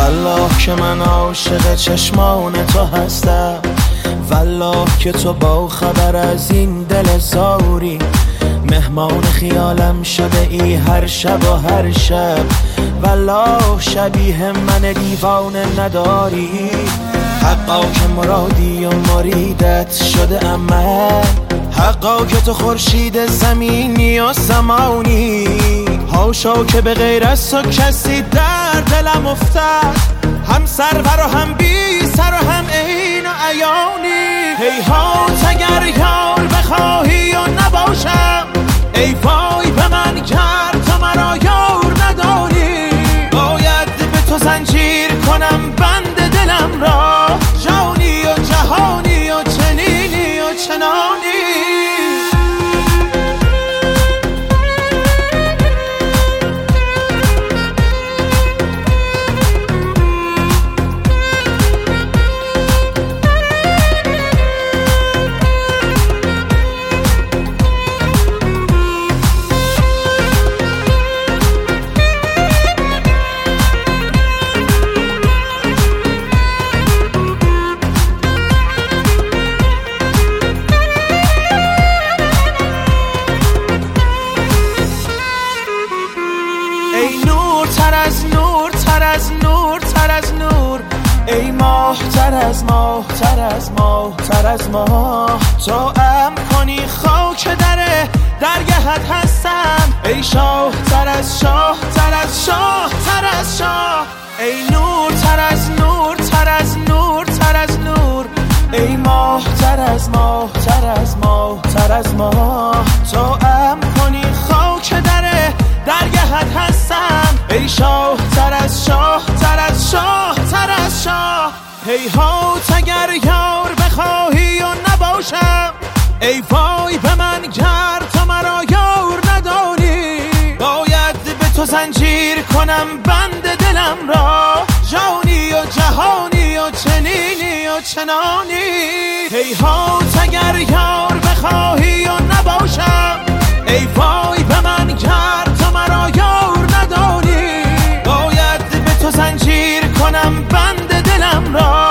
والله که من عاشق چشمان تو هستم، والله که تو با خبر از این دل زاری، مهمان خیالم شده ای هر شب و هر شب، والله شبیه من دیوانه نداری. حقا که مرادی و مریدت شده عمل، حقا که تو خورشید زمینی و سمانی، هاشا که به غیر از تو کسی در دلم افتد، هم سرور و هم بی سر و هم عین و عیانی. هیهات اگر یار بخواهی و نباشم، ای وای به من گر تو مرا یار نداری، باید به تو زنجیر کنم بند دلم را، جانی و جهانی و چنینی و چنانی. ای نور تر از نور، تر از نور، تر از نور، ای ماه تر از ماه، تر از ماه، تر از ماه، تو ام کنی خاک درگهت هستم، ای شاه تر از شاه، تر از شاه، تر از شاه، ای نور تر از نور، تر از نور، تر از نور، ای ماه تر از ماه، تر از ماه، تر از ماه، تو ام کنی خاک درگهت هستم، ای شاه تر از شاه، تر از شاه، تر از شاه. هیهات اگر یار بخواهی و نباشم، ای وای به من گر تو مرا یار نداری، باید به تو زنجیر کنم بند دلم را، جانی و جهانی و چنینی و چنانی. هیهات اگر یار بخواهی و نباشم، ای وای به من گر تو مرا یار نداری، باید به تو زنجیر کنم بند دلم را،